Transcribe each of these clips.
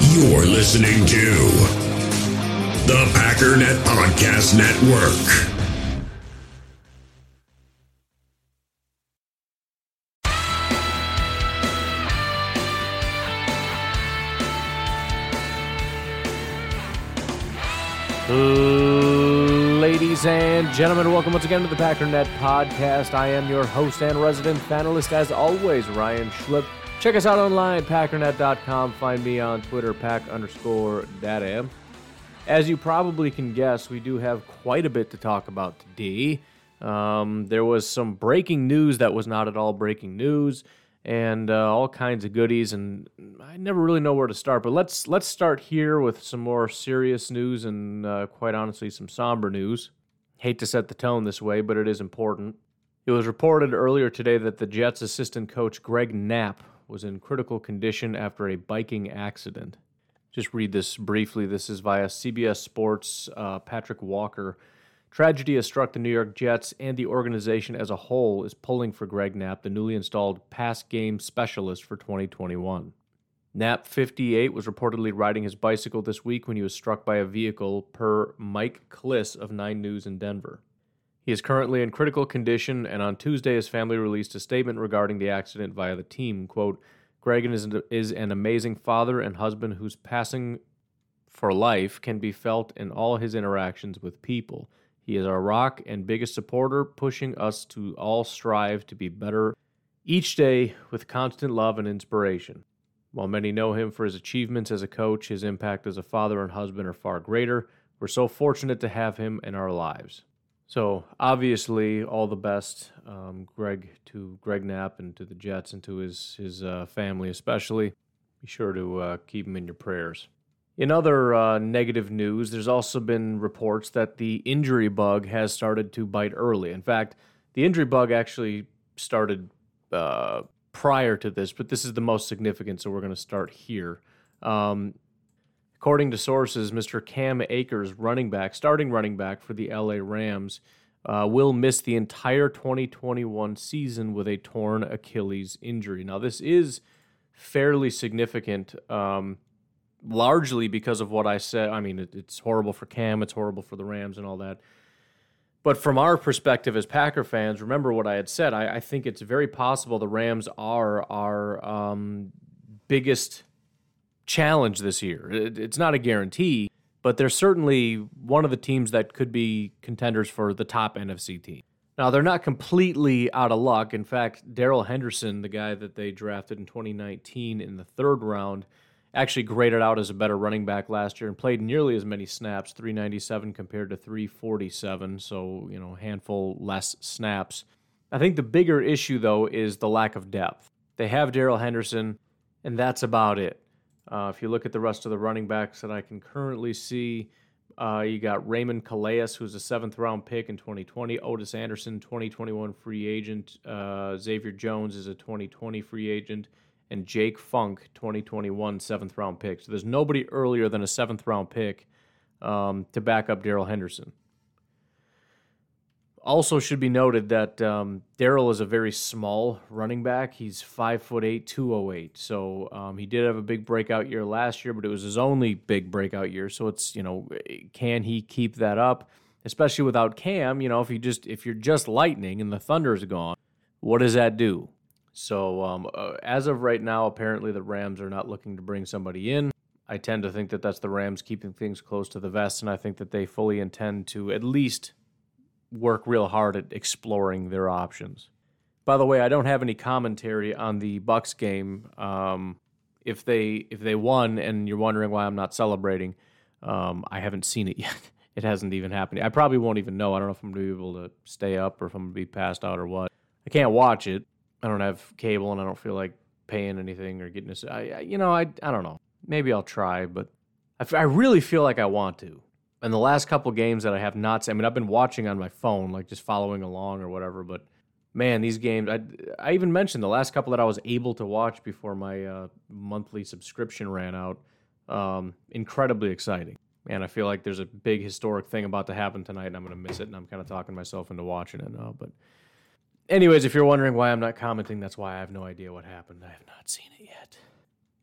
You're listening to the Packernet Podcast Network. Ladies and gentlemen, welcome once again to the Packernet Podcast. I am your host and resident panelist, as always, Ryan Schlip. Check us out online, packernet.com. Find me on Twitter, pack_data. As you probably can guess, we do have quite a bit to talk about today. There was some breaking news that was not at all breaking news, and all kinds of goodies, and I never really know where to start. But let's start here with some more serious news and, quite honestly, some somber news. Hate to set the tone this way, but it is important. It was reported earlier today that the Jets' assistant coach Greg Knapp was in critical condition after a biking accident. Just read this briefly. This is via CBS Sports' Patrick Walker. Tragedy has struck the New York Jets, and the organization as a whole is pulling for Greg Knapp, the newly installed pass game specialist for 2021. Knapp, 58, was reportedly riding his bicycle this week when he was struck by a vehicle, per Mike Kliss of 9 News in Denver. He is currently in critical condition, and on Tuesday his family released a statement regarding the accident via the team. Quote, Greg is an amazing father and husband whose passing for life can be felt in all his interactions with people. He is our rock and biggest supporter, pushing us to all strive to be better each day with constant love and inspiration. While many know him for his achievements as a coach, his impact as a father and husband are far greater. We're so fortunate to have him in our lives. So, obviously, all the best, Greg Knapp and to the Jets and to his family especially. Be sure to keep him in your prayers. In other negative news, there's also been reports that the injury bug has started to bite early. In fact, the injury bug actually started prior to this, but this is the most significant, so we're going to start here. According to sources, Mr. Cam Akers, starting running back for the LA Rams, will miss the entire 2021 season with a torn Achilles injury. Now, this is fairly significant, largely because of what I said. I mean, it's horrible for Cam, it's horrible for the Rams and all that. But from our perspective as Packer fans, remember what I had said. I think it's very possible the Rams are our biggest challenge this year. It's not a guarantee, but they're certainly one of the teams that could be contenders for the top NFC team. Now, they're not completely out of luck. In fact, Darrell Henderson, the guy that they drafted in 2019 in the third round, actually graded out as a better running back last year and played nearly as many snaps, 397 compared to 347, so, handful less snaps. I think the bigger issue, though, is the lack of depth. They have Darrell Henderson, and that's about it. If you look at the rest of the running backs that I can currently see, you got Raymond Calais, who's a 7th-round pick in 2020, Otis Anderson, 2021 free agent, Xavier Jones is a 2020 free agent, and Jake Funk, 2021 7th-round pick. So there's nobody earlier than a 7th-round pick to back up Darrell Henderson. Also should be noted that Darrell is a very small running back. He's 5'8", 208. So he did have a big breakout year last year, but it was his only big breakout year. So it's, can he keep that up? Especially without Cam, if you're just lightning and the Thunder's gone, what does that do? So as of right now, apparently the Rams are not looking to bring somebody in. I tend to think that that's the Rams keeping things close to the vest, and I think that they fully intend to at least work real hard at exploring their options. By the way, I don't have any commentary on the Bucs game. If they won, and you're wondering why I'm not celebrating, I haven't seen it yet. It hasn't even happened. I probably won't even know. I don't know if I'm going to be able to stay up or if I'm going to be passed out or what. I can't watch it. I don't have cable, and I don't feel like paying anything or getting this. I don't know. Maybe I'll try, but I really feel like I want to. And the last couple games that I have not seen, I've been watching on my phone, like just following along or whatever, but man, these games, I even mentioned the last couple that I was able to watch before my monthly subscription ran out, incredibly exciting. Man, I feel like there's a big historic thing about to happen tonight, and I'm going to miss it, and I'm kind of talking myself into watching it now. But anyways, if you're wondering why I'm not commenting, that's why I have no idea what happened. I have not seen it yet.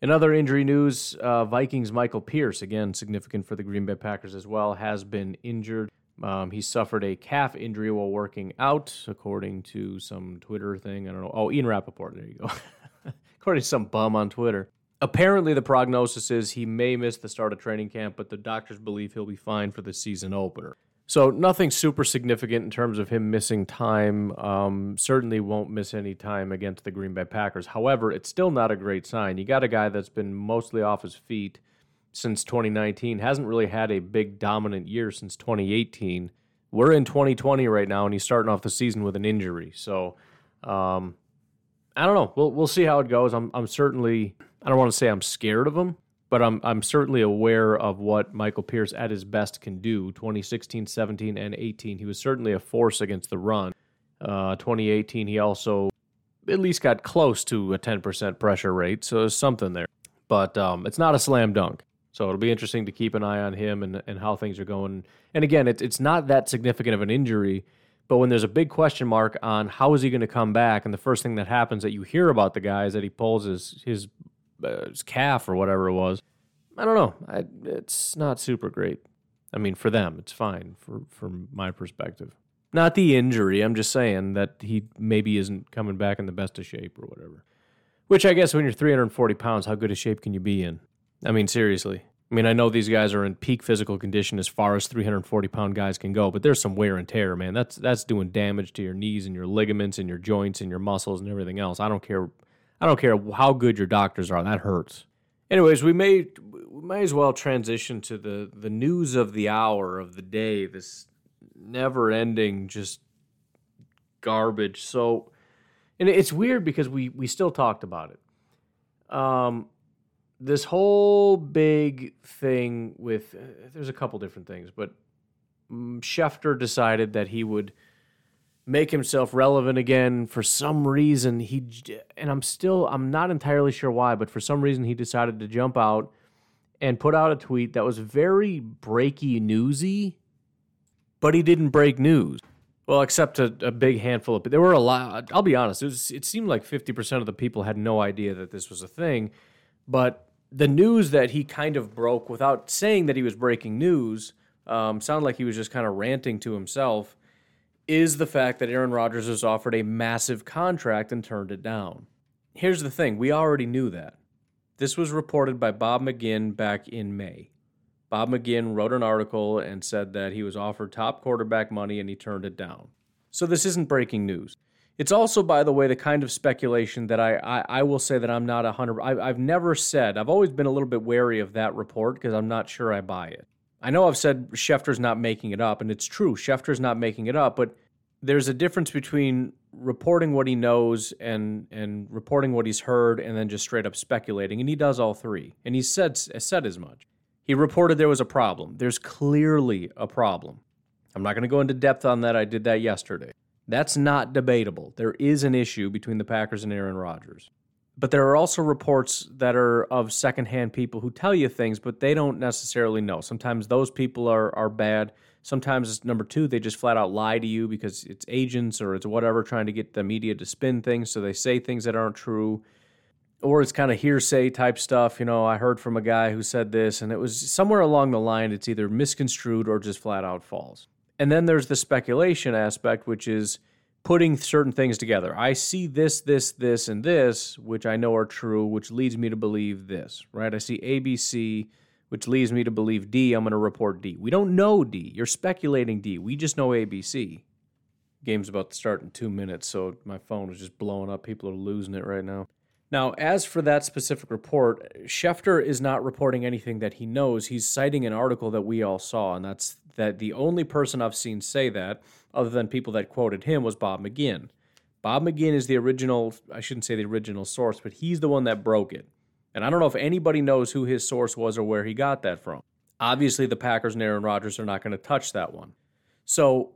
In other injury news, Vikings Michael Pierce, again significant for the Green Bay Packers as well, has been injured. He suffered a calf injury while working out, according to some Twitter thing. I don't know. Oh, Ian Rappaport. There you go. According to some bum on Twitter. Apparently, the prognosis is he may miss the start of training camp, but the doctors believe he'll be fine for the season opener. So nothing super significant in terms of him missing time. Certainly won't miss any time against the Green Bay Packers. However, it's still not a great sign. You got a guy that's been mostly off his feet since 2019, hasn't really had a big dominant year since 2018. We're in 2020 right now, and he's starting off the season with an injury. So I don't know. We'll see how it goes. I'm certainly, I don't want to say I'm scared of him, but I'm certainly aware of what Michael Pierce at his best can do. 2016, 17, and 18, he was certainly a force against the run. 2018, he also at least got close to a 10% pressure rate, so there's something there. But it's not a slam dunk. So it'll be interesting to keep an eye on him and how things are going. And again, it's not that significant of an injury, but when there's a big question mark on how is he going to come back, and the first thing that happens that you hear about the guy is that he pulls his calf or whatever it was, I don't know. It's not super great. I mean, for them, it's fine from my perspective. Not the injury. I'm just saying that he maybe isn't coming back in the best of shape or whatever. Which I guess when you're 340 pounds, how good a shape can you be in? I mean, seriously. I mean, I know these guys are in peak physical condition as far as 340-pound guys can go, but there's some wear and tear, man. That's doing damage to your knees and your ligaments and your joints and your muscles and everything else. I don't care how good your doctors are. That hurts. Anyways, we may as well transition to the news of the hour, of the day, this never-ending just garbage. So, and it's weird because we still talked about it. This whole big thing with, there's a couple different things, but Schefter decided that he would make himself relevant again for some reason. I'm not entirely sure why, but for some reason he decided to jump out and put out a tweet that was very breaky newsy, but he didn't break news. Well, except a big handful of, there were a lot. I'll be honest, it seemed like 50% of the people had no idea that this was a thing. But the news that he kind of broke without saying that he was breaking news, sounded like he was just kind of ranting to himself, is the fact that Aaron Rodgers was offered a massive contract and turned it down. Here's the thing. We already knew that. This was reported by Bob McGinn back in May. Bob McGinn wrote an article and said that he was offered top quarterback money and he turned it down. So this isn't breaking news. It's also, by the way, the kind of speculation that I will say that I'm not 100%. I've never said. I've always been a little bit wary of that report because I'm not sure I buy it. I know I've said Schefter's not making it up, and it's true. Schefter's not making it up, but there's a difference between reporting what he knows and reporting what he's heard and then just straight up speculating, and he does all three. And he said as much. He reported there was a problem. There's clearly a problem. I'm not going to go into depth on that. I did that yesterday. That's not debatable. There is an issue between the Packers and Aaron Rodgers. But there are also reports that are of secondhand people who tell you things, but they don't necessarily know. Sometimes those people are bad. Sometimes it's number two, they just flat out lie to you because it's agents or it's whatever trying to get the media to spin things, so they say things that aren't true. Or it's kind of hearsay type stuff. You know, I heard from a guy who said this, and it was somewhere along the line, it's either misconstrued or just flat out false. And then there's the speculation aspect, which is putting certain things together. I see this, and this, which I know are true, which leads me to believe this, right? I see ABC, which leads me to believe D. I'm going to report D. We don't know D. You're speculating D. We just know ABC. Game's about to start in 2 minutes, so my phone is just blowing up. People are losing it right now. Now, as for that specific report, Schefter is not reporting anything that he knows. He's citing an article that we all saw, and that's that the only person I've seen say that, other than people that quoted him, was Bob McGinn. Bob McGinn is the original, I shouldn't say the original source, but he's the one that broke it. And I don't know if anybody knows who his source was or where he got that from. Obviously, the Packers and Aaron Rodgers are not going to touch that one. So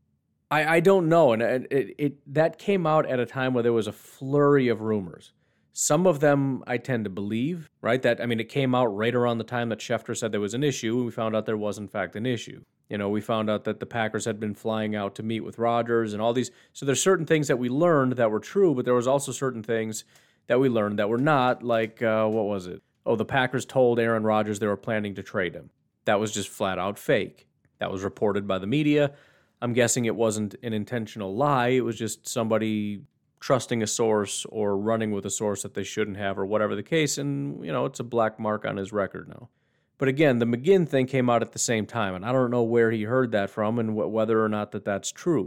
I don't know, and that came out at a time where there was a flurry of rumors. Some of them I tend to believe, right? It came out right around the time that Schefter said there was an issue, and we found out there was, in fact, an issue. You know, we found out that the Packers had been flying out to meet with Rodgers and all these. So there's certain things that we learned that were true, but there was also certain things that we learned that were not like, what was it? Oh, the Packers told Aaron Rodgers they were planning to trade him. That was just flat out fake. That was reported by the media. I'm guessing it wasn't an intentional lie. It was just somebody trusting a source or running with a source that they shouldn't have or whatever the case. And, it's a black mark on his record now. But again, the McGinn thing came out at the same time, and I don't know where he heard that from and whether or not that's true.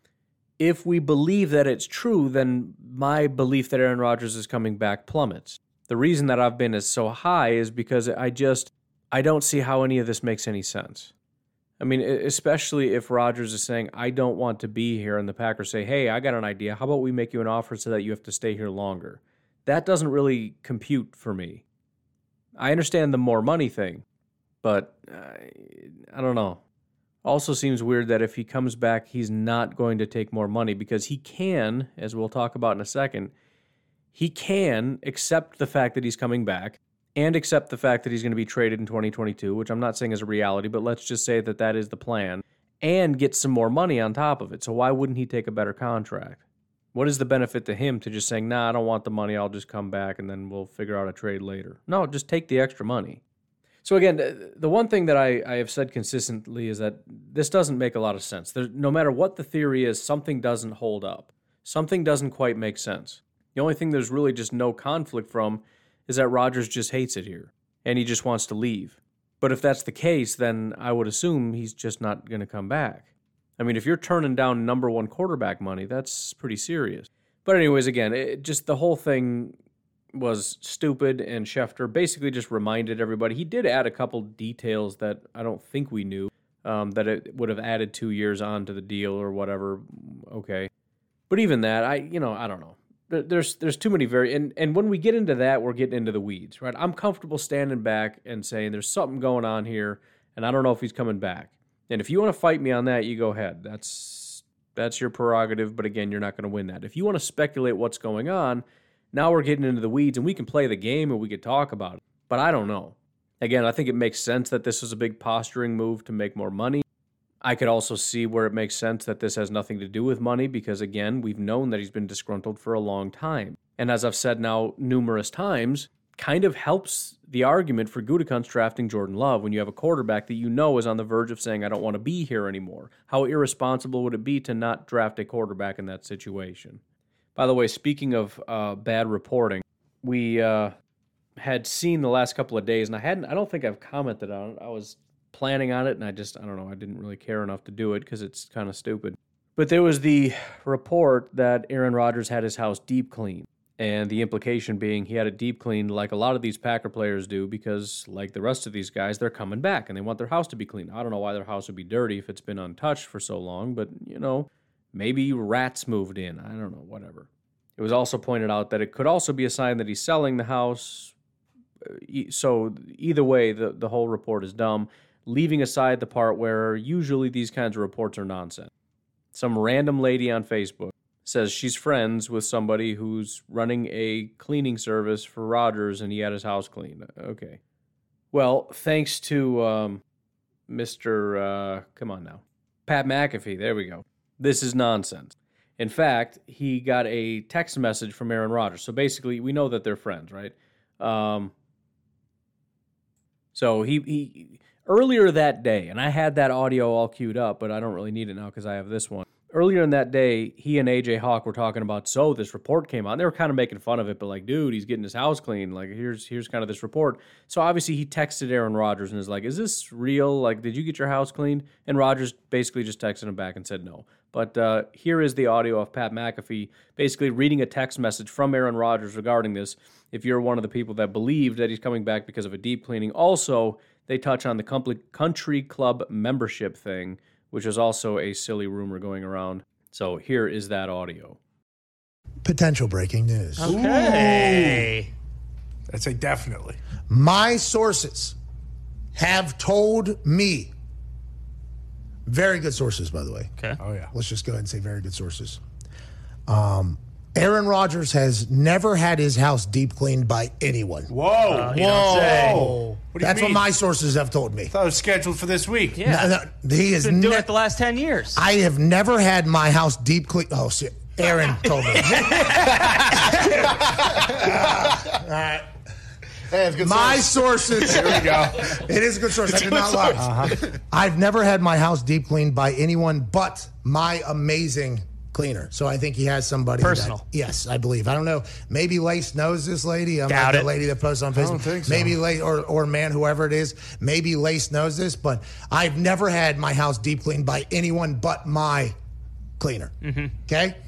If we believe that it's true, then my belief that Aaron Rodgers is coming back plummets. The reason that I've been so high is because I don't see how any of this makes any sense. I mean, especially if Rodgers is saying, I don't want to be here, and the Packers say, hey, I got an idea. How about we make you an offer so that you have to stay here longer? That doesn't really compute for me. I understand the more money thing, but I don't know. Also seems weird that if he comes back, he's not going to take more money because he can, as we'll talk about in a second, he can accept the fact that he's coming back and accept the fact that he's going to be traded in 2022, which I'm not saying is a reality, but let's just say that is the plan, and get some more money on top of it. So why wouldn't he take a better contract? What is the benefit to him to just saying, nah, I don't want the money, I'll just come back and then we'll figure out a trade later? No, just take the extra money. So again, the one thing that I have said consistently is that this doesn't make a lot of sense. No matter what the theory is, something doesn't hold up. Something doesn't quite make sense. The only thing there's really just no conflict from is that Rodgers just hates it here, and he just wants to leave. But if that's the case, then I would assume he's just not going to come back. I mean, if you're turning down number one quarterback money, that's pretty serious. But anyways, again, just the whole thing was stupid, and Schefter basically just reminded everybody. He did add a couple details that I don't think we knew, that it would have added 2 years onto the deal or whatever. Okay. But even that, I don't know. There's too many and when we get into that, we're getting into the weeds, right? I'm comfortable standing back and saying there's something going on here, and I don't know if he's coming back. And if you want to fight me on that, you go ahead. That's your prerogative, but again, you're not going to win that. If you want to speculate what's going on, now we're getting into the weeds, and we can play the game and we could talk about it. But I don't know. Again, I think it makes sense that this was a big posturing move to make more money. I could also see where it makes sense that this has nothing to do with money because, again, we've known that he's been disgruntled for a long time. And as I've said now numerous times, kind of helps the argument for Gutekunst drafting Jordan Love when you have a quarterback that you know is on the verge of saying, I don't want to be here anymore. How irresponsible would it be to not draft a quarterback in that situation? By the way, speaking of bad reporting, we had seen the last couple of days, and I don't think I've commented on it. I was planning on it, and I don't know, I didn't really care enough to do it because it's kind of stupid. But there was the report that Aaron Rodgers had his house deep cleaned, and the implication being he had it deep cleaned like a lot of these Packer players do because, like the rest of these guys, they're coming back, and they want their house to be clean. I don't know why their house would be dirty if it's been untouched for so long, but, maybe rats moved in. I don't know, whatever. It was also pointed out that it could also be a sign that he's selling the house. So either way, the whole report is dumb, leaving aside the part where usually these kinds of reports are nonsense. Some random lady on Facebook says she's friends with somebody who's running a cleaning service for Rodgers and he had his house cleaned. Okay. Well, thanks to Mr. Come on now. Pat McAfee. There we go. This is nonsense. In fact, he got a text message from Aaron Rodgers. So basically, we know that they're friends, right? So he earlier that day, and I had that audio all queued up, but I don't really need it now because I have this one. Earlier in that day, he and AJ Hawk were talking about, so this report came out. And they were kind of making fun of it, but like, dude, he's getting his house clean. Like, here's kind of this report. So obviously he texted Aaron Rodgers and is like, is this real? Like, did you get your house cleaned? And Rodgers basically just texted him back and said no. But here is the audio of Pat McAfee basically reading a text message from Aaron Rodgers regarding this. If you're one of the people that believed that he's coming back because of a deep cleaning. Also, they touch on the country club membership thing, which is also a silly rumor going around. So here is that audio. Potential breaking news. Okay. I'd say definitely. My sources have told me, very good sources, by the way. Okay. Oh, yeah. Let's just go ahead and say very good sources. Aaron Rodgers has never had his house deep cleaned by anyone. Whoa. Whoa. What That's what my sources have told me. I thought it was scheduled for this week. Yeah. He has been doing it the last 10 years. I have never had my house deep cleaned. Oh, Aaron told me. All right. Hey, it's good My source. sources. Here we go. It is a good source. I did not lie. I've never had my house deep cleaned by anyone but my amazing cleaner. So I think he has somebody. Personal. Yes, I believe. I don't know. Maybe Lace knows this lady. I'm Doubt like the it. lady that posts on Facebook. don't think so. Maybe Lace or man, whoever it is. Maybe Lace knows this, but I've never had my house deep cleaned by anyone but my cleaner. Okay?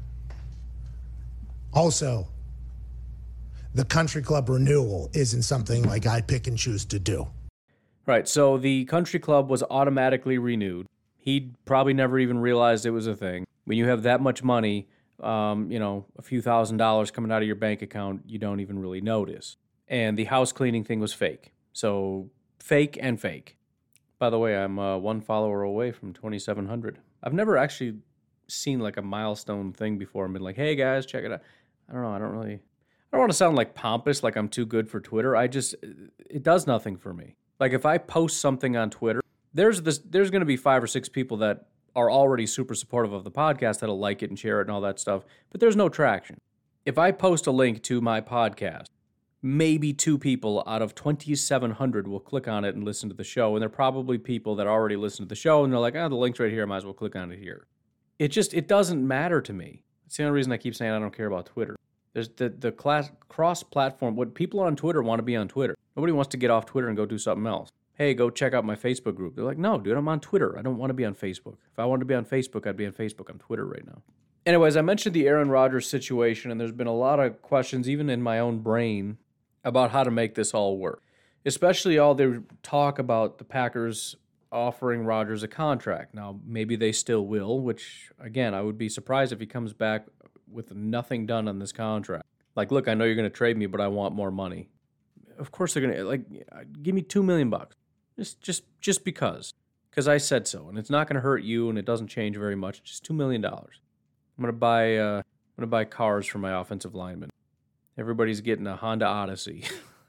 Also, the country club renewal isn't something like I pick and choose to do. Right, so the country club was automatically renewed. He probably never even realized it was a thing. When you have that much money, a few $1,000s coming out of your bank account, you don't even really notice. And the house cleaning thing was fake. So fake and fake. By the way, I'm one follower away from 2,700. I've never actually seen like a milestone thing before and been like, hey guys, check it out. I don't know, I don't want to sound like pompous, like I'm too good for Twitter. It does nothing for me. Like if I post something on Twitter, there's going to be 5 or 6 people that are already super supportive of the podcast that'll like it and share it and all that stuff, but there's no traction. If I post a link to my podcast, maybe 2 people out of 2,700 will click on it and listen to the show, and they're probably people that already listen to the show, and they're like, the link's right here, I might as well click on it here. It doesn't matter to me. It's the only reason I keep saying I don't care about Twitter. There's the cross-platform. What people on Twitter want to be on Twitter. Nobody wants to get off Twitter and go do something else. Hey, go check out my Facebook group. They're like, no, dude, I'm on Twitter. I don't want to be on Facebook. If I wanted to be on Facebook, I'd be on Facebook. I'm Twitter right now. Anyways, I mentioned the Aaron Rodgers situation, and there's been a lot of questions, even in my own brain, about how to make this all work. Especially all the talk about the Packers offering Rodgers a contract. Now, maybe they still will, which, again, I would be surprised if he comes back with nothing done on this contract. Like, look, I know you're going to trade me, but I want more money. Of course they're going to, give me $2 million. Just because I said so, and it's not going to hurt you, and it doesn't change very much. Just $2 million. I'm going to buy cars for my offensive linemen. Everybody's getting a Honda Odyssey.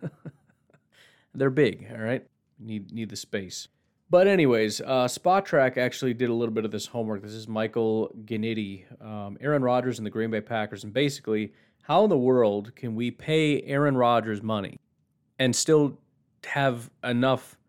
They're big, all right? Need the space. But anyways, SpotTrack actually did a little bit of this homework. This is Michael Gennady, Aaron Rodgers and the Green Bay Packers, and basically, how in the world can we pay Aaron Rodgers money and still have enough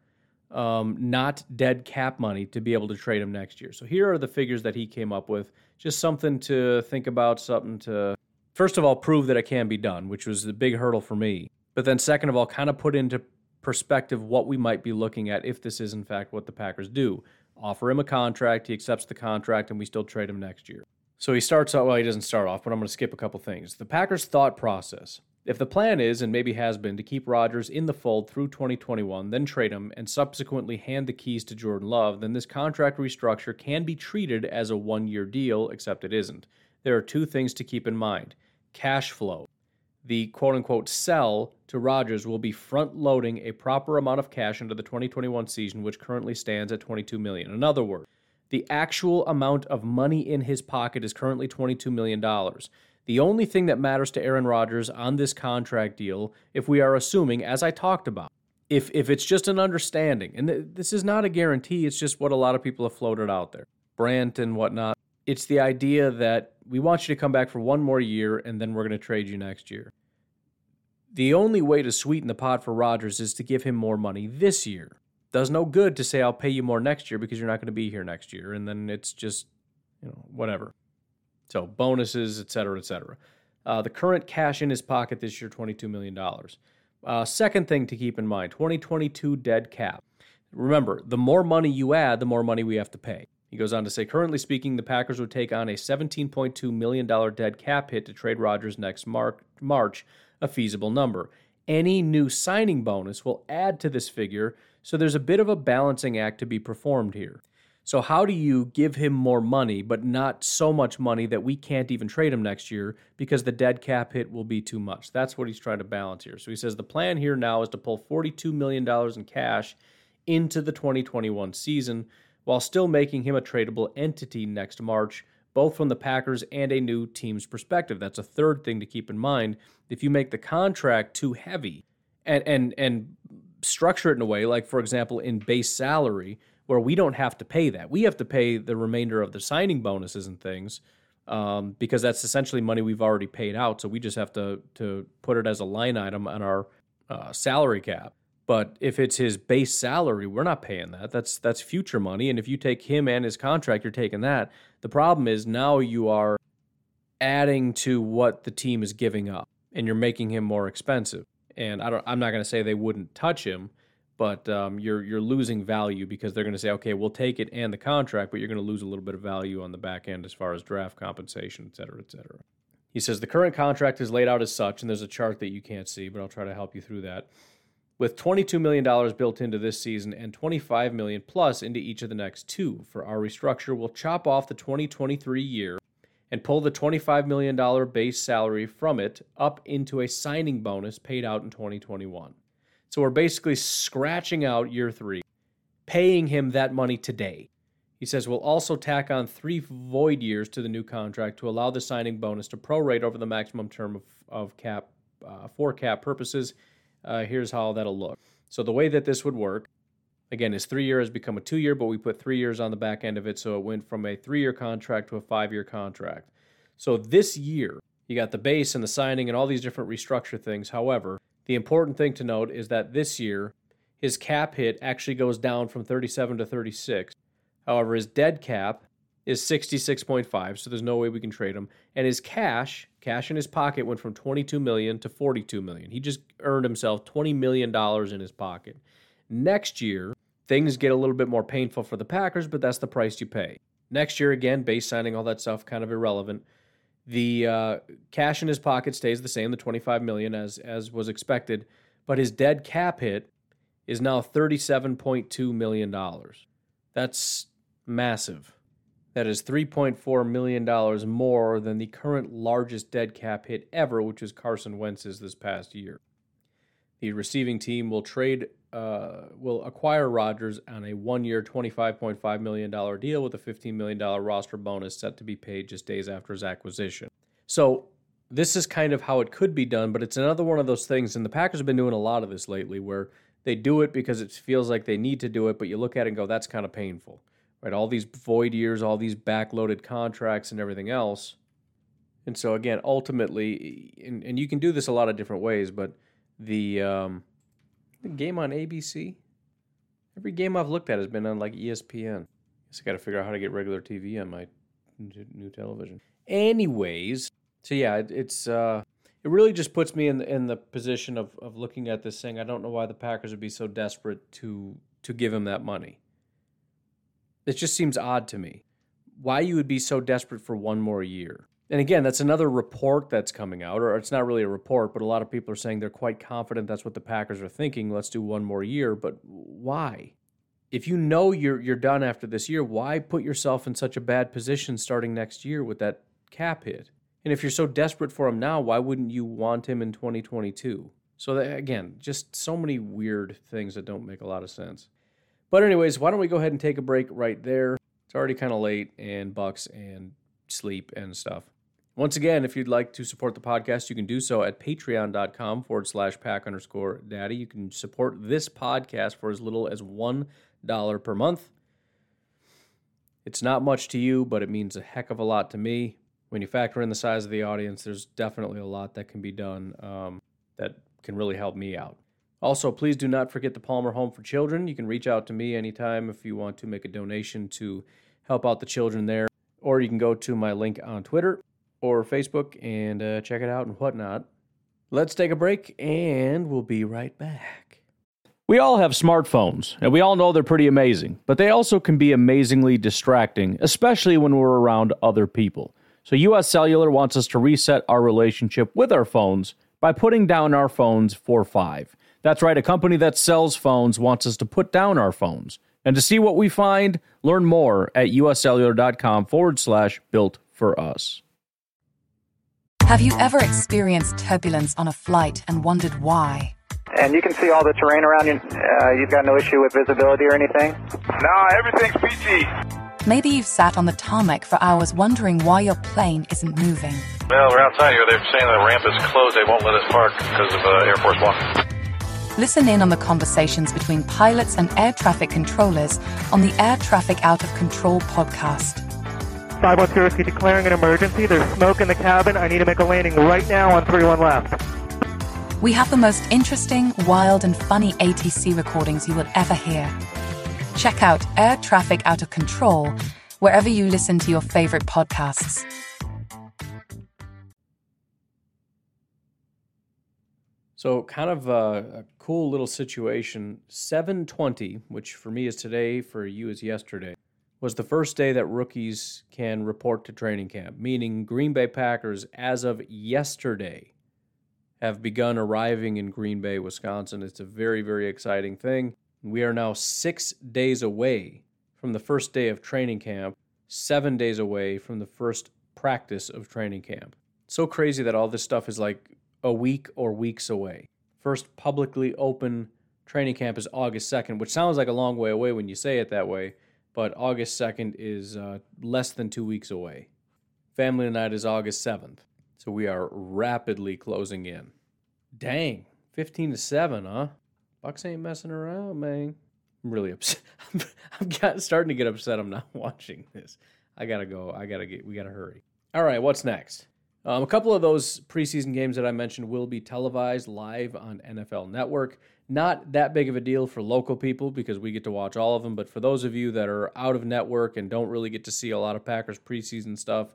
not dead cap money to be able to trade him next year? So here are the figures that he came up with. Just something to think about, something to, first of all, prove that it can be done, which was the big hurdle for me. But then second of all, kind of put into perspective what we might be looking at if this is in fact what the Packers do. Offer him a contract, he accepts the contract, and we still trade him next year. So he starts out, well, he doesn't start off, but I'm going to skip a couple things. The Packers' thought process. If the plan is, and maybe has been, to keep Rodgers in the fold through 2021, then trade him, and subsequently hand the keys to Jordan Love, then this contract restructure can be treated as a one-year deal, except it isn't. There are 2 things to keep in mind. Cash flow. The quote-unquote sell to Rodgers will be front-loading a proper amount of cash into the 2021 season, which currently stands at $22 million. In other words, the actual amount of money in his pocket is currently $22 million. The only thing that matters to Aaron Rodgers on this contract deal, if we are assuming, as I talked about, if it's just an understanding, and this is not a guarantee, it's just what a lot of people have floated out there, Brandt and whatnot, it's the idea that we want you to come back for 1 more year, and then we're going to trade you next year. The only way to sweeten the pot for Rodgers is to give him more money this year. Does no good to say, I'll pay you more next year because you're not going to be here next year, and then it's just, whatever. So bonuses, et cetera, et cetera. The current cash in his pocket this year, $22 million. Second thing to keep in mind, 2022 dead cap. Remember, the more money you add, the more money we have to pay. He goes on to say, currently speaking, the Packers would take on a $17.2 million dead cap hit to trade Rodgers next March, a feasible number. Any new signing bonus will add to this figure, so there's a bit of a balancing act to be performed here. So how do you give him more money, but not so much money that we can't even trade him next year because the dead cap hit will be too much? That's what he's trying to balance here. So he says the plan here now is to pull $42 million in cash into the 2021 season while still making him a tradable entity next March, both from the Packers and a new team's perspective. That's a third thing to keep in mind. If you make the contract too heavy and structure it in a way, like, for example, in base salary, where we don't have to pay that. We have to pay the remainder of the signing bonuses and things, because that's essentially money we've already paid out. So we just have to put it as a line item on our salary cap. But if it's his base salary, we're not paying that. That's future money. And if you take him and his contract, you're taking that. The problem is now you are adding to what the team is giving up, and you're making him more expensive. And I'm not going to say they wouldn't touch him, but you're losing value because they're going to say, okay, we'll take it and the contract, but you're going to lose a little bit of value on the back end as far as draft compensation, et cetera, et cetera. He says the current contract is laid out as such, and there's a chart that you can't see, but I'll try to help you through that. With $22 million built into this season and $25 million plus into each of the next two. For our restructure, we'll chop off the 2023 year and pull the $25 million base salary from it up into a signing bonus paid out in 2021. So we're basically scratching out year 3, paying him that money today. He says we'll also tack on 3 void years to the new contract to allow the signing bonus to prorate over the maximum term of cap for cap purposes. Here's how that'll look. So the way that this would work, again, his 3-year has become a 2-year, but we put 3 years on the back end of it, so it went from a 3-year contract to a 5-year contract. So this year, you got the base and the signing and all these different restructure things. However, the important thing to note is that this year, his cap hit actually goes down from 37 to 36. However, his dead cap is 66.5, so there's no way we can trade him. And his cash in his pocket went from $22 million to $42 million. He just earned himself $20 million in his pocket. Next year, things get a little bit more painful for the Packers, but that's the price you pay. Next year, again, base signing, all that stuff, kind of irrelevant. The cash in his pocket stays the same, the $25 million as was expected, but his dead cap hit is now $37.2 million. That's massive. That is $3.4 million more than the current largest dead cap hit ever, which is Carson Wentz's this past year. The receiving team will acquire Rodgers on a 1-year, $25.5 million deal with a $15 million roster bonus set to be paid just days after his acquisition. So this is kind of how it could be done, but it's another one of those things, and the Packers have been doing a lot of this lately, where they do it because it feels like they need to do it, but you look at it and go, that's kind of painful. Right, all these void years, all these backloaded contracts and everything else. And so, again, ultimately, and you can do this a lot of different ways, but the game on ABC, every game I've looked at has been on, like, ESPN. I guess I got to figure out how to get regular TV on my new television. Anyways, so yeah, it really just puts me in the position of looking at this thing. I don't know why the Packers would be so desperate to give him that money. It just seems odd to me. Why you would be so desperate for one more year. And again, that's another report that's coming out, or it's not really a report, but a lot of people are saying they're quite confident that's what the Packers are thinking. Let's do one more year. But why? If you know you're done after this year, why put yourself in such a bad position starting next year with that cap hit? And if you're so desperate for him now, why wouldn't you want him in 2022? So that, again, just so many weird things that don't make a lot of sense. But anyways, why don't we go ahead and take a break right there? It's already kind of late, and Bucks and sleep and stuff. Once again, if you'd like to support the podcast, you can do so at patreon.com/pack_daddy. You can support this podcast for as little as $1 per month. It's not much to you, but it means a heck of a lot to me. When you factor in the size of the audience, there's definitely a lot that can be done that can really help me out. Also, please do not forget the Palmer Home for Children. You can reach out to me anytime if you want to make a donation to help out the children there. Or you can go to my link on Twitter or Facebook and check it out and whatnot. Let's take a break, and we'll be right back. We all have smartphones, and we all know they're pretty amazing, but they also can be amazingly distracting, especially when we're around other people. So US Cellular wants us to reset our relationship with our phones by putting down our phones for $5. That's right, a company that sells phones wants us to put down our phones. And to see what we find, learn more at uscellular.com/built-for-us. Have you ever experienced turbulence on a flight and wondered why? And you can see all the terrain around you. You've got no issue with visibility or anything? No, everything's PG. Maybe you've sat on the tarmac for hours wondering why your plane isn't moving. Well, we're outside here. They're saying the ramp is closed. They won't let us park because of Air Force One. Listen in on the conversations between pilots and air traffic controllers on the Air Traffic Out of Control podcast. 512 Whiskey declaring an emergency. There's smoke in the cabin. I need to make a landing right now on 31 left. We have the most interesting, wild, and funny ATC recordings you will ever hear. Check out Air Traffic Out of Control wherever you listen to your favorite podcasts. So kind of a cool little situation. 7/20, which for me is today, for you is yesterday, was the first day that rookies can report to training camp, meaning Green Bay Packers, as of yesterday, have begun arriving in Green Bay, Wisconsin. It's a very, very exciting thing. We are now 6 days away from the first day of training camp, 7 days away from the first practice of training camp. So crazy that all this stuff is like a week or weeks away. First publicly open training camp is August 2nd, which sounds like a long way away when you say it that way, but August 2nd is less than 2 weeks away. Family Night is August 7th. So we are rapidly closing in. Dang, 15-7, huh? Bucks ain't messing around, man. I'm really upset. I'm starting to get upset I'm not watching this. I gotta go. We gotta hurry. All right, what's next? A couple of those preseason games that I mentioned will be televised live on NFL Network. Not that big of a deal for local people because we get to watch all of them, but for those of you that are out of network and don't really get to see a lot of Packers preseason stuff,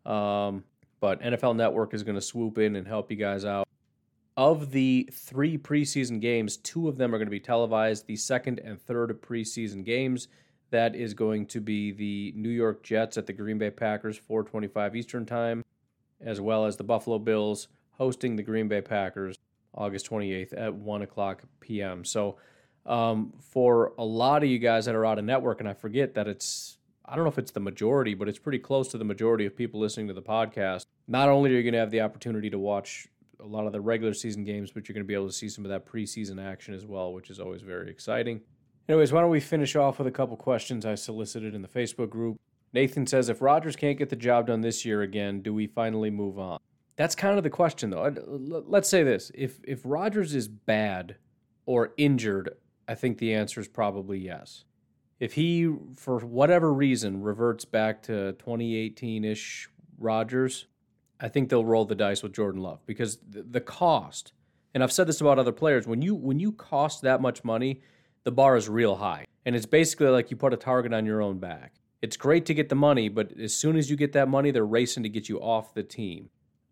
but NFL Network is going to swoop in and help you guys out. Of the 3 preseason games, 2 of them are going to be televised. The second and third preseason games, that is going to be the New York Jets at the Green Bay Packers, 4:25 Eastern Time, as well as the Buffalo Bills hosting the Green Bay Packers August 28th at 1 o'clock p.m. So for a lot of you guys that are out of network, and I forget that I don't know if it's the majority, but it's pretty close to the majority of people listening to the podcast. Not only are you going to have the opportunity to watch a lot of the regular season games, but you're going to be able to see some of that preseason action as well, which is always very exciting. Anyways, why don't we finish off with a couple questions I solicited in the Facebook group. Nathan says, if Rodgers can't get the job done this year again, do we finally move on? That's kind of the question, though. Let's say this. If Rodgers is bad or injured, I think the answer is probably yes. If he, for whatever reason, reverts back to 2018-ish Rodgers, I think they'll roll the dice with Jordan Love because the cost, and I've said this about other players, when you cost that much money, the bar is real high. And it's basically like you put a target on your own back. It's great to get the money, but as soon as you get that money, they're racing to get you off the team.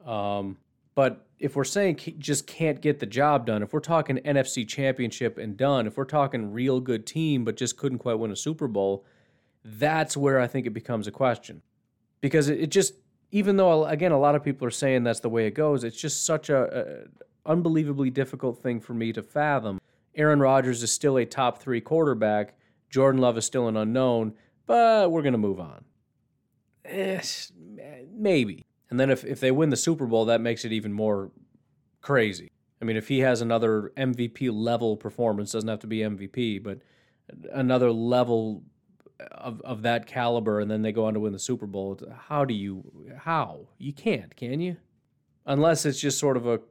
But if we're saying just can't get the job done, if we're talking NFC Championship and done, if we're talking real good team but just couldn't quite win a Super Bowl, that's where I think it becomes a question. Because it just, even though, again, a lot of people are saying that's the way it goes, it's just such a unbelievably difficult thing for me to fathom. Aaron Rodgers is still a top 3 quarterback. Jordan Love is still an unknown, but we're going to move on. Maybe. And then if they win the Super Bowl, that makes it even more crazy. I mean, if he has another MVP-level performance, doesn't have to be MVP, but another level of that caliber, and then they go on to win the Super Bowl, how? You can't, can you? Unless it's just sort of a,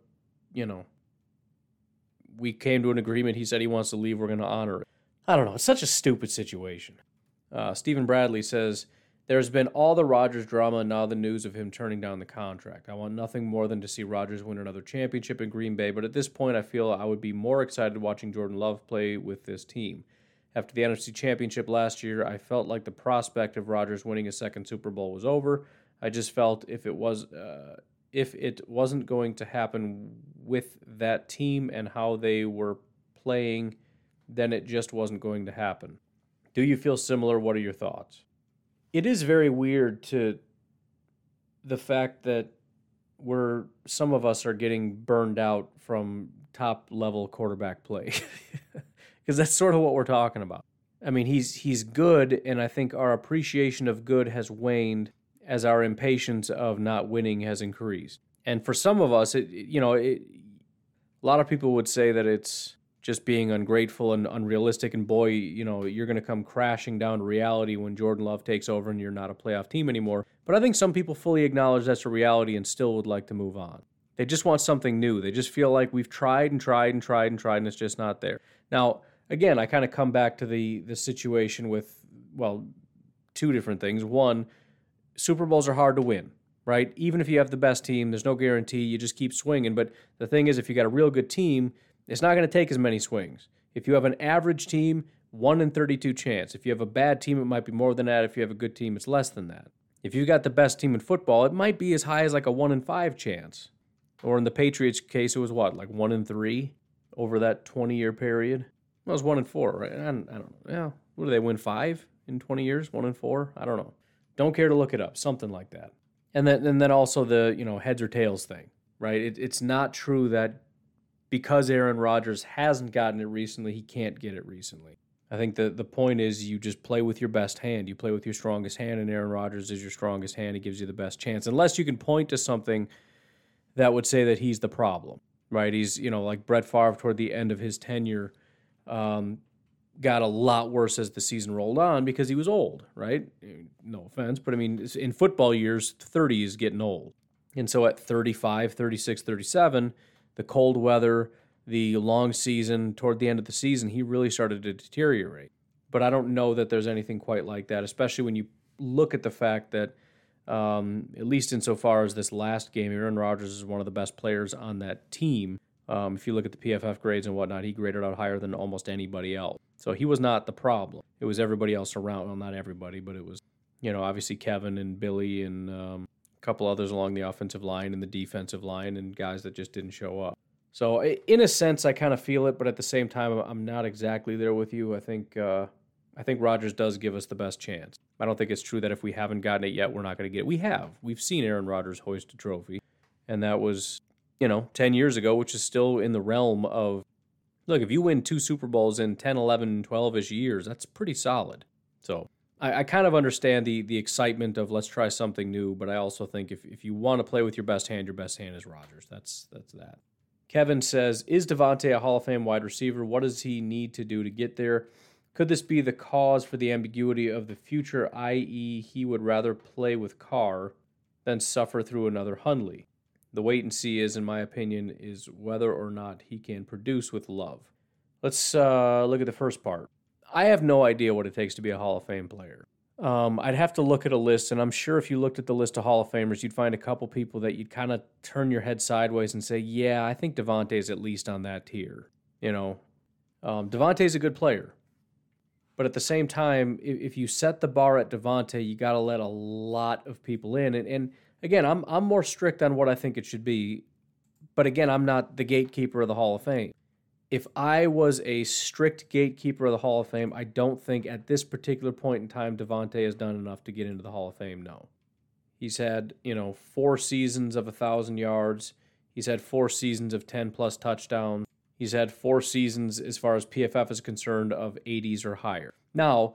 we came to an agreement, he said he wants to leave, we're going to honor it. I don't know. It's such a stupid situation. Stephen Bradley says, there's been all the Rodgers drama and now the news of him turning down the contract. I want nothing more than to see Rodgers win another championship in Green Bay, but at this point I feel I would be more excited watching Jordan Love play with this team. After the NFC Championship last year, I felt like the prospect of Rodgers winning a second Super Bowl was over. I just felt if it wasn't going to happen with that team and how they were playing, then it just wasn't going to happen. Do you feel similar? What are your thoughts? It is very weird to the fact that some of us are getting burned out from top-level quarterback play. Because that's sort of what we're talking about. I mean, he's good, and I think our appreciation of good has waned as our impatience of not winning has increased. And for some of us, a lot of people would say that it's just being ungrateful and unrealistic, and boy, you're going to come crashing down to reality when Jordan Love takes over and you're not a playoff team anymore. But I think some people fully acknowledge that's a reality and still would like to move on. They just want something new. They just feel like we've tried and tried and tried and tried, and it's just not there. Now, again, I kind of come back to the situation with, 2 different things. One, Super Bowls are hard to win, right? Even if you have the best team, there's no guarantee. You just keep swinging. But the thing is, if you got a real good team, it's not going to take as many swings. If you have an average team, 1 in 32 chance. If you have a bad team, it might be more than that. If you have a good team, it's less than that. If you've got the best team in football, it might be as high as like a 1 in 5 chance. Or in the Patriots case, it was what, like 1 in 3 over that 20-year period? It was 1 in 4, right? I don't know. Yeah. What do they win, 5 in 20 years? 1 in 4? I don't know. Don't care to look it up. Something like that. And then also the, heads or tails thing, right? It's not true that because Aaron Rodgers hasn't gotten it recently, he can't get it recently. I think the point is you just play with your best hand. You play with your strongest hand, and Aaron Rodgers is your strongest hand. He gives you the best chance. Unless you can point to something that would say that he's the problem, right? He's, like Brett Favre toward the end of his tenure got a lot worse as the season rolled on because he was old, right? No offense, but I mean, in football years, 30 is getting old. And so at 35, 36, 37, the cold weather, the long season, toward the end of the season, he really started to deteriorate. But I don't know that there's anything quite like that, especially when you look at the fact that, at least insofar as this last game, Aaron Rodgers is one of the best players on that team. If you look at the PFF grades and whatnot, he graded out higher than almost anybody else. So he was not the problem. It was everybody else around. Well, not everybody, but it was, obviously Kevin and Billy and a couple others along the offensive line and the defensive line and guys that just didn't show up. So in a sense, I kind of feel it, but at the same time, I'm not exactly there with you. I think Rodgers does give us the best chance. I don't think it's true that if we haven't gotten it yet, we're not going to get it. We have. We've seen Aaron Rodgers hoist a trophy, and that was, 10 years ago, which is still in the realm of, look, if you win 2 Super Bowls in 10, 11, 12-ish years, that's pretty solid. So I kind of understand the excitement of let's try something new, but I also think if you want to play with your best hand is Rodgers. That's that. Kevin says, is Davante a Hall of Fame wide receiver? What does he need to do to get there? Could this be the cause for the ambiguity of the future, i.e. he would rather play with Carr than suffer through another Hundley? The wait and see is, in my opinion, is whether or not he can produce with Love. Let's look at the first part. I have no idea what it takes to be a Hall of Fame player. I'd have to look at a list, and I'm sure if you looked at the list of Hall of Famers, you'd find a couple people that you'd kind of turn your head sideways and say, yeah, I think Davante's at least on that tier. Davante's a good player. But at the same time, if you set the bar at Davante, you got to let a lot of people in. And again, I'm more strict on what I think it should be. But again, I'm not the gatekeeper of the Hall of Fame. If I was a strict gatekeeper of the Hall of Fame, I don't think at this particular point in time Davante has done enough to get into the Hall of Fame, no. He's had, 4 seasons of 1,000 yards. He's had 4 seasons of 10-plus touchdowns. He's had 4 seasons, as far as PFF is concerned, of 80s or higher. Now,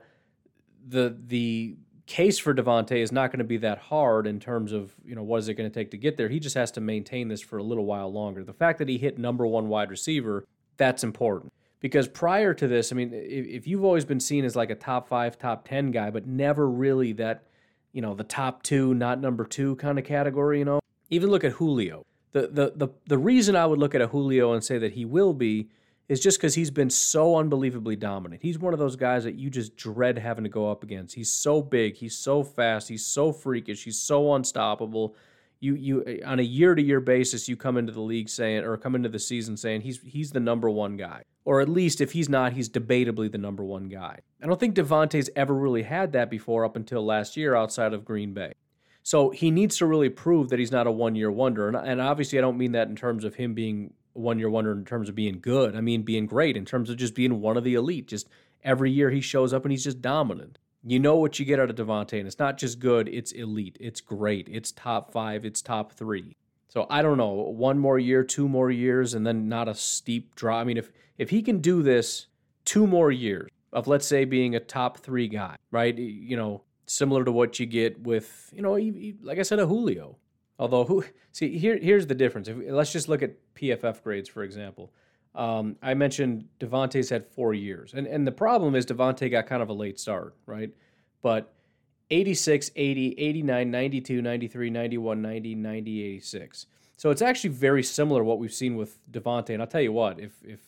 the case for Davante is not going to be that hard in terms of, what is it going to take to get there. He just has to maintain this for a little while longer. The fact that he hit number 1 wide receiver, that's important. Because prior to this, I mean, if you've always been seen as like a top 5, top 10 guy, but never really that, the top 2, not number 2 kind of category, Even look at Julio. The reason I would look at a Julio and say that he will be is just because he's been so unbelievably dominant. He's one of those guys that you just dread having to go up against. He's so big, he's so fast, he's so freakish, he's so unstoppable. You on a year-to-year basis, you come into the league saying, or come into the season saying he's the number 1 guy. Or at least if he's not, he's debatably the number 1 guy. I don't think Davante's ever really had that before up until last year outside of Green Bay. So he needs to really prove that he's not a one-year wonder. And obviously I don't mean that in terms of him being a one-year wonder in terms of being good. I mean being great in terms of just being one of the elite. Just every year he shows up and he's just dominant. You know what you get out of Davante, and it's not just good, it's elite, it's great, it's top 5, it's top 3. So I don't know, 1 more year, 2 more years, and then not a steep drop. I mean, if he can do this 2 more years of, let's say, being a top 3 guy, right? Similar to what you get with, like I said, a Julio. Although, here's the difference. Let's just look at PFF grades, for example. I mentioned Davante's had 4 years. And the problem is Davante got kind of a late start, right? But 86, 80, 89, 92, 93, 91, 90, 90, 86. So it's actually very similar to what we've seen with Davante. And I'll tell you what, if I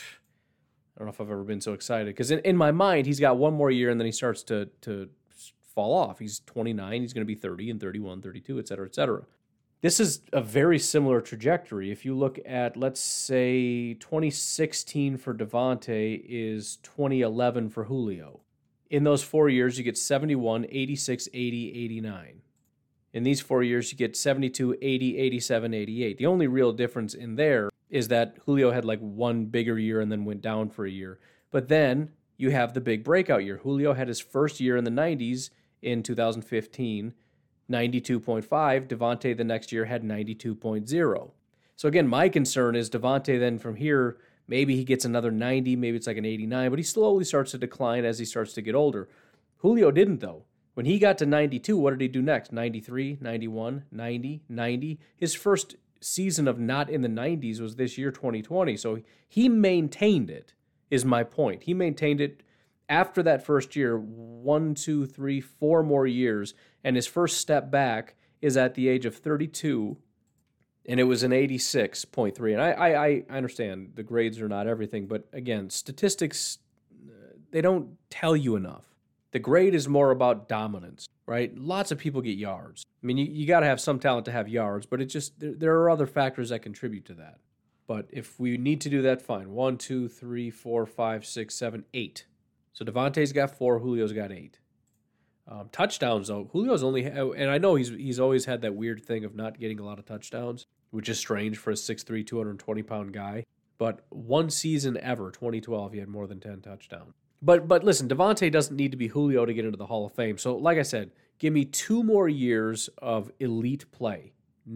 don't know if I've ever been so excited. Because in my mind, he's got 1 more year and then he starts to fall off. He's 29, he's going to be 30 and 31, 32, et cetera, et cetera. This is a very similar trajectory. If you look at, let's say, 2016 for Davante is 2011 for Julio. In those 4 years, you get 71, 86, 80, 89. In these 4 years, you get 72, 80, 87, 88. The only real difference in there is that Julio had like one bigger year and then went down for a year. But then you have the big breakout year. Julio had his first year in the 90s in 2015, 92.5. Davante the next year had 92.0. So again, my concern is Davante then from here, maybe he gets another 90, maybe it's like an 89, but he slowly starts to decline as he starts to get older. Julio didn't, though. When he got to 92, what did he do next? 93, 91, 90, 90. His first season of not in the 90s was this year, 2020. So he maintained it, is my point. He maintained it after that first year, 1, 2, 3, 4 more years, and his first step back is at the age of 32, and it was an 86.3. And I understand the grades are not everything, but again, statistics, they don't tell you enough. The grade is more about dominance, right? Lots of people get yards. I mean, you got to have some talent to have yards, but it just there are other factors that contribute to that. But if we need to do that, fine. 1, 2, 3, 4, 5, 6, 7, 8. So Davante's got 4, Julio's got 8. Touchdowns, though, Julio's only, and I know he's always had that weird thing of not getting a lot of touchdowns, which is strange for a 6'3", 220-pound guy. But one season ever, 2012, he had more than 10 touchdowns. But listen, Davante doesn't need to be Julio to get into the Hall of Fame. So like I said, give me 2 more years of elite play,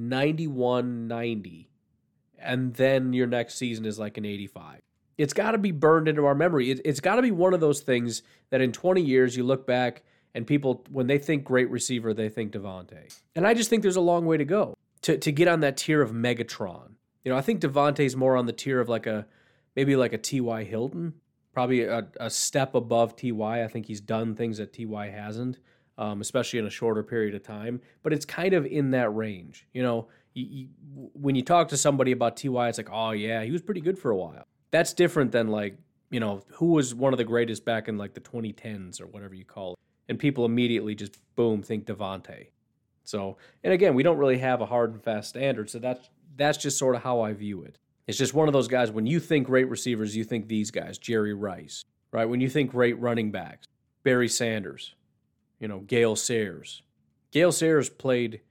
91, 90, and then your next season is like an 85. It's got to be burned into our memory. It's got to be one of those things that in 20 years you look back and people, when they think great receiver, they think Davante. And I just think there's a long way to go to get on that tier of Megatron. You know, I think Davante's more on the tier of maybe like a T.Y. Hilton. Probably a step above T.Y. I think he's done things that T.Y. hasn't, especially in a shorter period of time. But it's kind of in that range. You know, when you talk to somebody about T.Y., it's like, oh, yeah, he was pretty good for a while. That's different than who was one of the greatest back in like the 2010s or whatever you call it. And people immediately just, boom, think Davante. So, and again, we don't really have a hard and fast standard. So that's just sort of how I view it. It's just one of those guys, when you think great receivers, you think these guys, Jerry Rice, right? When you think great running backs, Barry Sanders, Gale Sayers. Gale Sayers played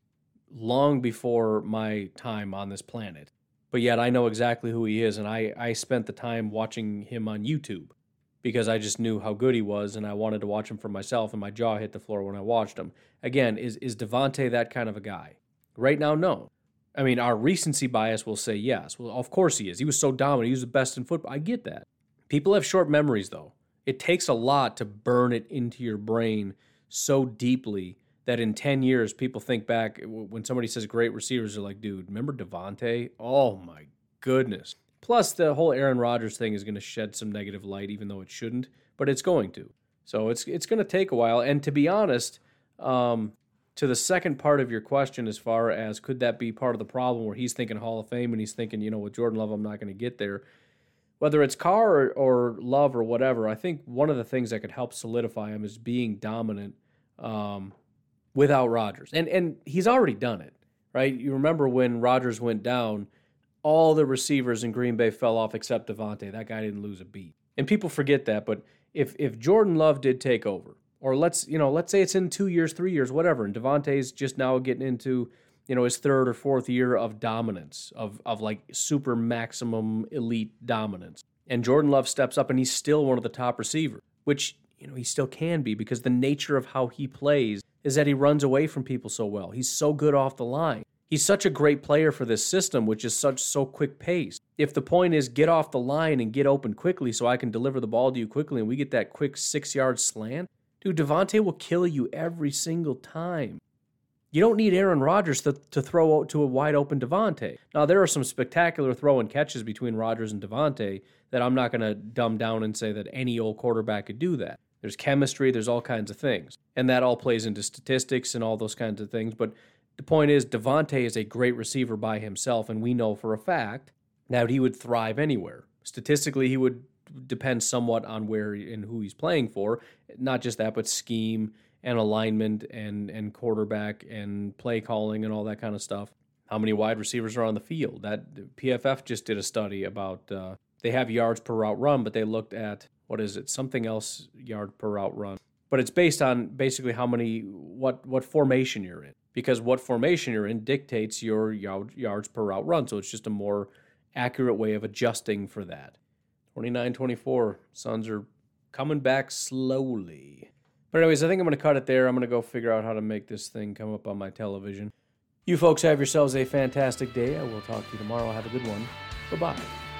long before my time on this planet, but yet I know exactly who he is, and I spent the time watching him on YouTube because I just knew how good he was, and I wanted to watch him for myself, and my jaw hit the floor when I watched him. Again, is Davante that kind of a guy? Right now, no. I mean, our recency bias will say yes. Well, of course he is. He was so dominant. He was the best in football. I get that. People have short memories, though. It takes a lot to burn it into your brain so deeply that in 10 years, people think back, when somebody says great receivers, they're like, dude, remember Davante? Oh, my goodness. Plus, the whole Aaron Rodgers thing is going to shed some negative light, even though it shouldn't, but it's going to. So it's going to take a while. And to be honest, to the second part of your question, as far as could that be part of the problem where he's thinking Hall of Fame and he's thinking, with Jordan Love, I'm not going to get there. Whether it's Carr or Love or whatever, I think one of the things that could help solidify him is being dominant without Rodgers. And he's already done it, right? You remember when Rodgers went down, all the receivers in Green Bay fell off except Davante. That guy didn't lose a beat. And people forget that, but if Jordan Love did take over, or let's say it's in 2 years, 3 years, whatever, and Davante's just now getting into, his 3rd or 4th year of dominance, of like super maximum elite dominance. And Jordan Love steps up and he's still one of the top receivers, which, he still can be because the nature of how he plays is that he runs away from people so well. He's so good off the line. He's such a great player for this system, which is so quick pace. If the point is get off the line and get open quickly so I can deliver the ball to you quickly and we get that quick 6-yard slant, dude, Davante will kill you every single time. You don't need Aaron Rodgers to throw out to a wide-open Davante. Now, there are some spectacular throw and catches between Rodgers and Davante that I'm not going to dumb down and say that any old quarterback could do that. There's chemistry, there's all kinds of things. And that all plays into statistics and all those kinds of things. But the point is, Davante is a great receiver by himself, and we know for a fact that he would thrive anywhere. Statistically, he would depend somewhat on where and who he's playing for. Not just that, but scheme and alignment and quarterback and play calling and all that kind of stuff. How many wide receivers are on the field? That PFF just did a study about, they have yards per route run, but they looked at, something else yard per route run. But it's based on basically what formation you're in. Because what formation you're in dictates your yards per route run. So it's just a more accurate way of adjusting for that. 29-24, Suns are coming back slowly. But anyways, I think I'm going to cut it there. I'm going to go figure out how to make this thing come up on my television. You folks have yourselves a fantastic day. I will talk to you tomorrow. Have a good one. Bye-bye.